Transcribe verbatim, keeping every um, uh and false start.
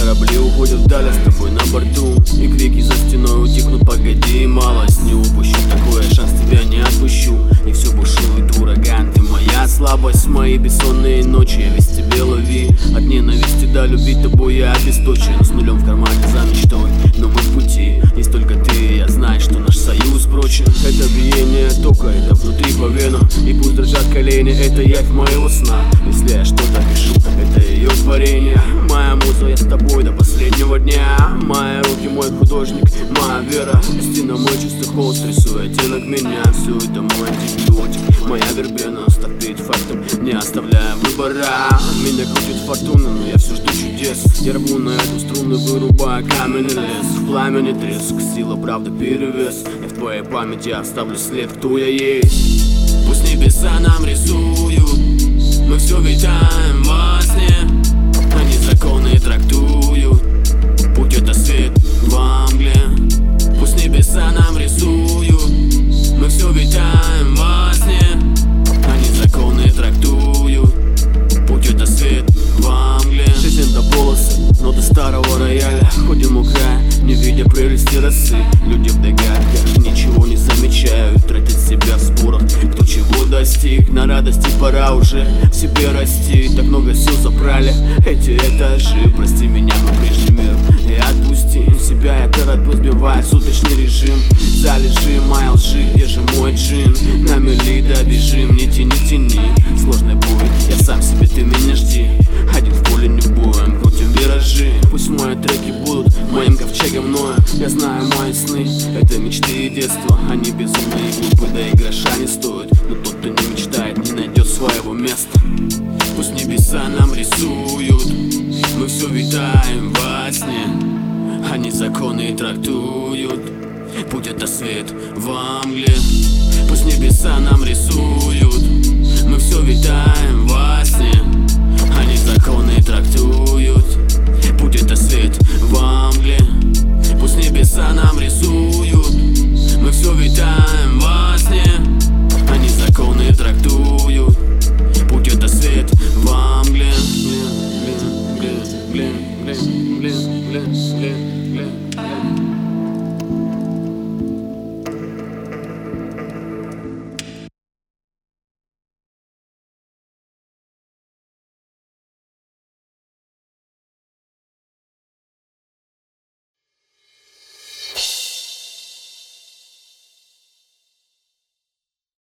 корабли уходят вдаль, а с тобой на борту. И крики за стеной утихнут, погоди, малость не упущу. Такой шанс, тебя не отпущу. И все бушует ураган, ты моя слабость. Мои бессонные ночи, я весь тебе лови. От ненависти до любить тобой я обесточен. С нулем в кармане за мечтой, но мы в пути. Есть только ты, и я знаю, что наш союз прочен. Это биение тока, это внутри по венам. И пусть дрожат колени, это явь моего сна. Если я что-то пишу, это ее творение. Моя муза, я с тобой до последнего дня. Мои руки, мой художник, моя вера. Стена, мой чистый холст, рисует оттенок меня. Все это мой антибиотик, моя вербена. Став перед фактом, не оставляя выбора. Меня крутит фортуна, но я все жду чудес. Я рву на эту струну, вырубая каменный лес. В пламени треск, сила, правда, перевес. Я в твоей памяти оставлю след, кто я есть. Пусть небеса нам рисуют, мы все витаем во сне. Они законы трактуют, путь это свет во мгле. Пусть небеса нам рисуют, мы все витаем во сне. Они законы трактуют, путь это свет во мгле. Жизнь до полосы, ноты старого рояля. Ходим у края, не видя прелести росы. Люди в догадках ничего не замечают, тратят себя в спорах, кто чего достиг. На радости пора уже в себе расти. Так много сил забрали эти этажи. Прости меня, мой прежний мир, и отпусти себя. Я торопил, сбивая суточный режим. Залежи моя лжи, где же мой джин? На мели добежим, не тяни, тяни. Сложный будет, я сам себе, ты меня жди. Один в поле не будем, крутим виражи. Пусть мои треки будут моим ковчегом, но я знаю мои сны, это мечты и детства. Они безумные и глупы, да и гроша не стоят. Но тот, кто не мечтает, не найдет своего места. Пусть небеса нам рисуют, мы все витаем во сне. Они законы трактуют, путь это свет во мгле. Пусть небеса нам рисуют, мы все витаем во сне. Они законы трактуют.